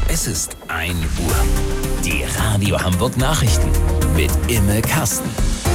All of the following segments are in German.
Es ist 1 Uhr. Die Radio Hamburg Nachrichten mit Imme Kasten.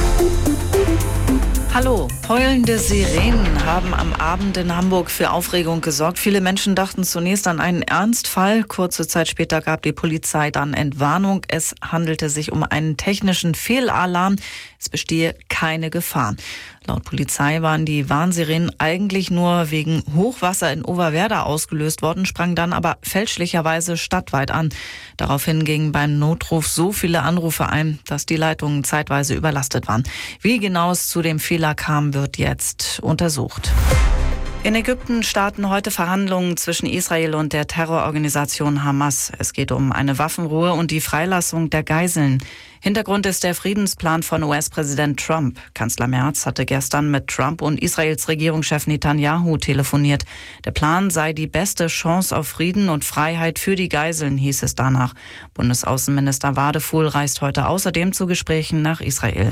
Hallo, heulende Sirenen haben am Abend in Hamburg für Aufregung gesorgt. Viele Menschen dachten zunächst an einen Ernstfall. Kurze Zeit später gab die Polizei dann Entwarnung. Es handelte sich um einen technischen Fehlalarm. Es bestehe keine Gefahr. Laut Polizei waren die Warnsirenen eigentlich nur wegen Hochwasser in Oberwerda ausgelöst worden, sprangen dann aber fälschlicherweise stadtweit an. Daraufhin gingen beim Notruf so viele Anrufe ein, dass die Leitungen zeitweise überlastet waren. Wie genau es zu dem Fehler kam, wird jetzt untersucht. In Ägypten starten heute Verhandlungen zwischen Israel und der Terrororganisation Hamas. Es geht um eine Waffenruhe und die Freilassung der Geiseln. Hintergrund ist der Friedensplan von US-Präsident Trump. Kanzler Merz hatte gestern mit Trump und Israels Regierungschef Netanyahu telefoniert. Der Plan sei die beste Chance auf Frieden und Freiheit für die Geiseln, hieß es danach. Bundesaußenminister Wadefuhl reist heute außerdem zu Gesprächen nach Israel.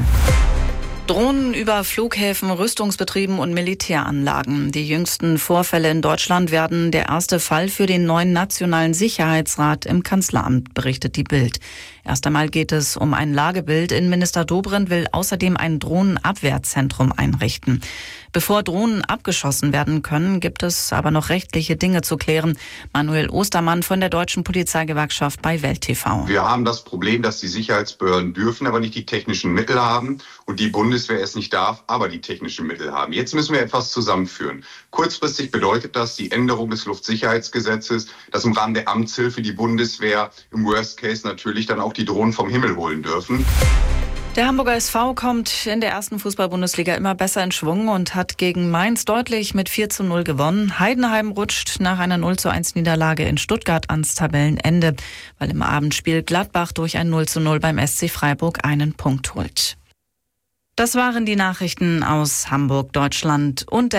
Drohnen über Flughäfen, Rüstungsbetrieben und Militäranlagen. Die jüngsten Vorfälle in Deutschland werden der erste Fall für den neuen Nationalen Sicherheitsrat im Kanzleramt, berichtet die Bild. Erst einmal geht es um ein Lagebild. Innenminister Dobrindt will außerdem ein Drohnenabwehrzentrum einrichten. Bevor Drohnen abgeschossen werden können, gibt es aber noch rechtliche Dinge zu klären. Manuel Ostermann von der Deutschen Polizeigewerkschaft bei Welt TV. Wir haben das Problem, dass die Sicherheitsbehörden dürfen, aber nicht die technischen Mittel haben und die Bundeswehr es nicht darf, aber die technischen Mittel haben. Jetzt müssen wir etwas zusammenführen. Kurzfristig bedeutet das die Änderung des Luftsicherheitsgesetzes, dass im Rahmen der Amtshilfe die Bundeswehr im Worst Case natürlich dann auch die Drohnen vom Himmel holen dürfen. Der Hamburger SV kommt in der ersten Fußball-Bundesliga immer besser in Schwung und hat gegen Mainz deutlich mit 4:0 gewonnen. Heidenheim rutscht nach einer 0:1 Niederlage in Stuttgart ans Tabellenende, weil im Abendspiel Gladbach durch ein 0:0 beim SC Freiburg einen Punkt holt. Das waren die Nachrichten aus Hamburg, Deutschland und